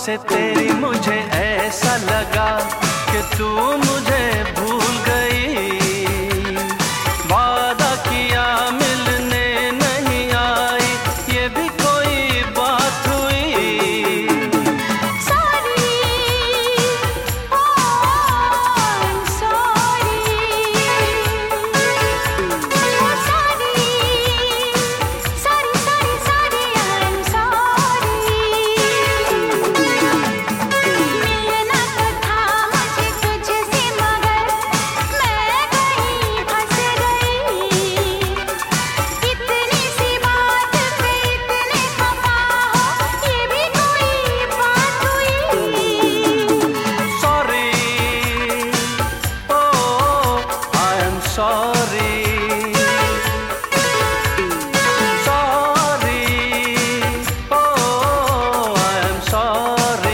से तेरी मुझे ऐसा लगा कि तू मुझे भूल गई। वादा किया मिलने नहीं आई, ये भी कोई बात हुई। Sorry, oh I'm sorry, oh sorry, sorry sorry sorry I'm sorry। मिलना तो था मुझे तुझसे मगर मैं कहीं फंस गई। इतनी सी बात पे इतने खफा हो, ये भी कोई बात हुई। Sorry, oh I am sorry। Sorry, oh I am sorry।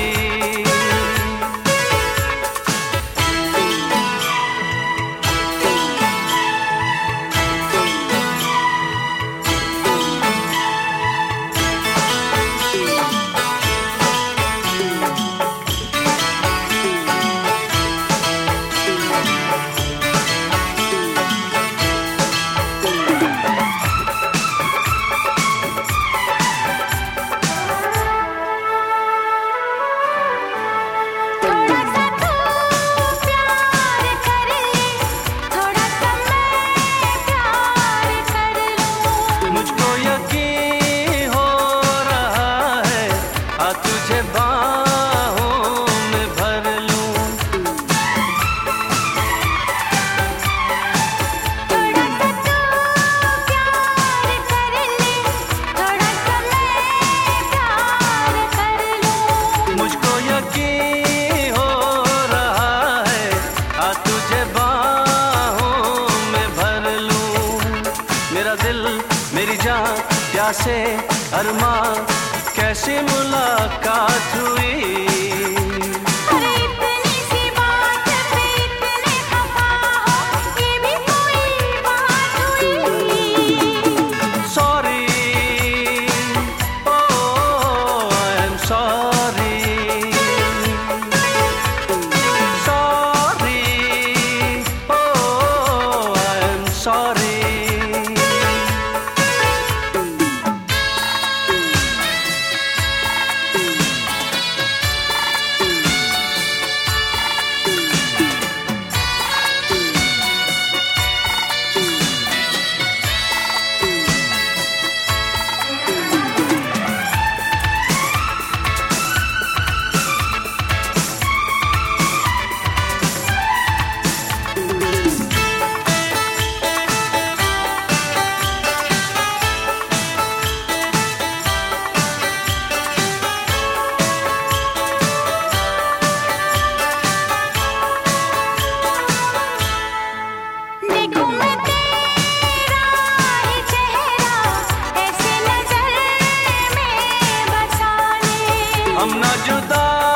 थोड़ा सा तू प्यार कर ले, थोड़ा सा मैं प्यार कर लूं। मुझको यकीन हो रहा है, आ तुझे बाहों में भर लूं। थोड़ा सा तू प्यार कर ले, थोड़ा सा मैं प्यार कर लूं। मुझको यकीन हो रहा है, आ तुझे बाहों में भर लूं। मेरा दिल मेरी जान प्यासे अरमां, कैसी मुलाकात हुई। अरे इतनी सी बात पे इतने खफा हो, ये भी कोई बात हुई। Sorry, oh I am sorry। Sorry, oh I am sorry। देखूं मैं तेरा ही चेहरा, ऐसे नजर में बसा ले। हम ना जुदा